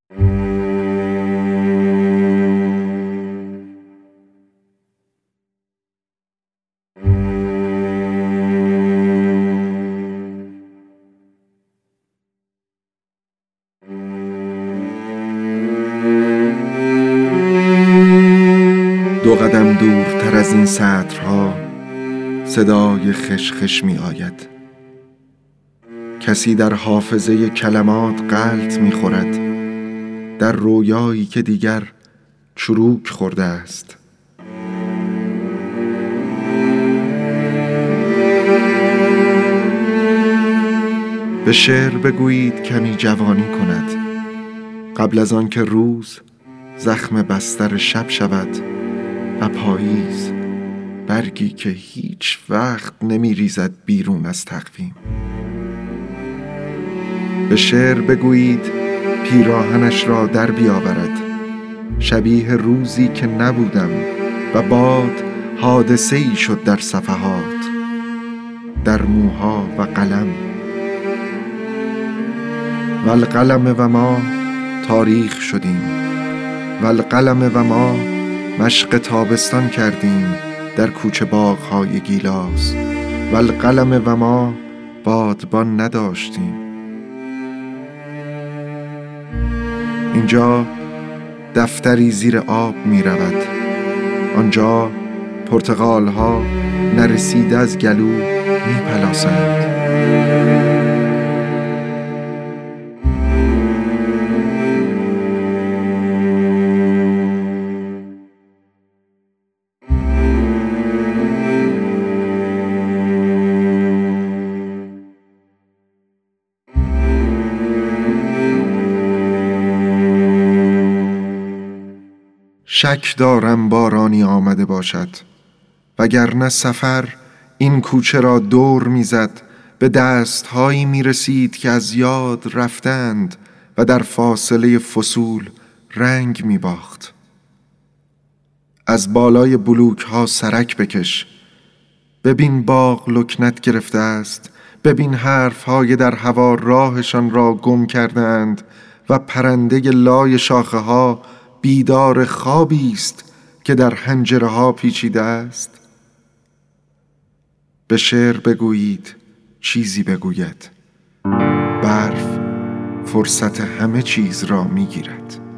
دو قدم دورتر از این سطرها صدای خشخش می آید. کسی در حافظه کلمات غلط می خورد، در رویایی که دیگر چروک خورده است. به شعر بگویید کمی جوانی کند، قبل از آن که روز زخم بستر شب شود و پاییز برگی که هیچ وقت نمی ریزد بیرون از تقویم. به شعر بگویید پیراهنش را در بیاورد، شبیه روزی که نبودم و باد حادثه‌ای شد در صفحات، در موها و قلم. والقلم و ما تاریخ شدیم، والقلم و ما مشق تابستان کردیم در کوچه باغ‌های گیلاس، والقلم و ما بادبان نداشتیم. اینجا دفتری زیر آب می رود، آنجا پرتقال‌ها نرسیده از گلو می پلاسند. شک دارم بارانی آمده باشد، وگرنه سفر این کوچه را دور میزد، به دستهایی می رسید که از یاد رفتند و در فاصله فصول رنگ می باخت. از بالای بلوک ها سرک بکش، ببین باغ لکنت گرفته است، ببین حرف های در هوا راهشان را گم کردند و پرنده لای شاخه ها بیدار خوابی است که در حنجره ها پیچیده است. به شعر بگویید چیزی بگوید، برف فرصت همه چیز را میگیرد.